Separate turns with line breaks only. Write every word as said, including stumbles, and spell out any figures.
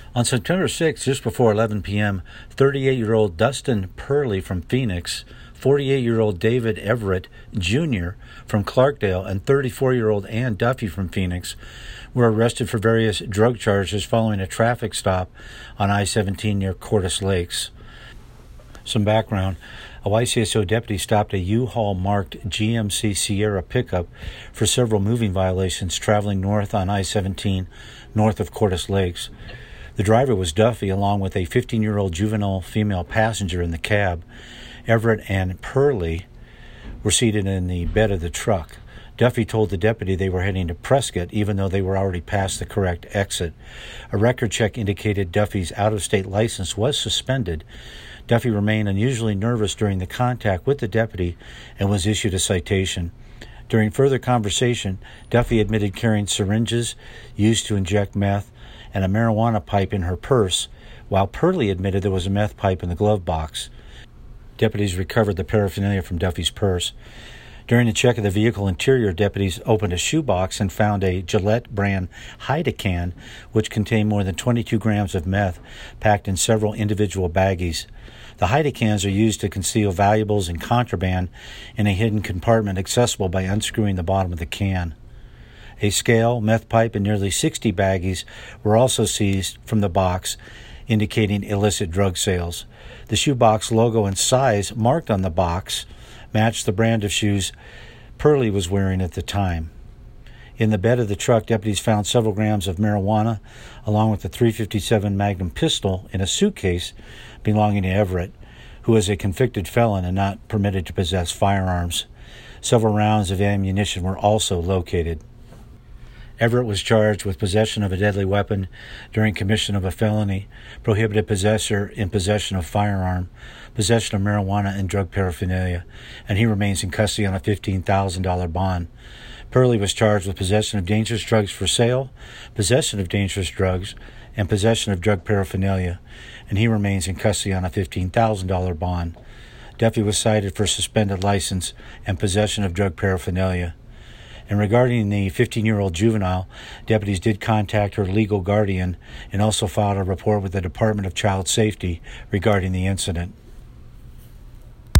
On September sixth, just before eleven p.m., thirty-eight-year-old Dustin Purley from Phoenix, forty-eight-year-old David Everett Junior from Clarkdale, and thirty-four-year-old Ann Duffy from Phoenix were arrested for various drug charges following a traffic stop on I seventeen near Cordes Lakes. Some background. A Y C S O deputy stopped a U-Haul marked G M C Sierra pickup for several moving violations traveling north on I seventeen north of Cordes Lakes. The driver was Duffy, along with a fifteen-year-old juvenile female passenger in the cab. Everett and Purley were seated in the bed of the truck. Duffy told the deputy they were heading to Prescott, even though they were already past the correct exit. A record check indicated Duffy's out-of-state license was suspended. Duffy remained unusually nervous during the contact with the deputy and was issued a citation. During further conversation, Duffy admitted carrying syringes used to inject meth and a marijuana pipe in her purse, while Purley admitted there was a meth pipe in the glove box. Deputies recovered the paraphernalia from Duffy's purse. During the check of the vehicle interior, deputies opened a shoebox and found a Gillette brand Hydacan, which contained more than twenty-two grams of meth packed in several individual baggies. The Hydacans are used to conceal valuables and contraband in a hidden compartment accessible by unscrewing the bottom of the can. A scale, meth pipe, and nearly sixty baggies were also seized from the box, indicating illicit drug sales. The shoebox logo and size marked on the box matched the brand of shoes Purley was wearing at the time. In the bed of the truck, deputies found several grams of marijuana, along with a three fifty-seven Magnum pistol in a suitcase belonging to Everett, who is a convicted felon and not permitted to possess firearms. Several rounds of ammunition were also located. Everett was charged with possession of a deadly weapon during commission of a felony, prohibited possessor in possession of firearm, possession of marijuana and drug paraphernalia, and he remains in custody on a fifteen thousand dollars bond. Purley was charged with possession of dangerous drugs for sale, possession of dangerous drugs, and possession of drug paraphernalia, and he remains in custody on a fifteen thousand dollars bond. Duffy was cited for suspended license and possession of drug paraphernalia. And regarding the fifteen-year-old juvenile, deputies did contact her legal guardian and also filed a report with the Department of Child Safety regarding the incident.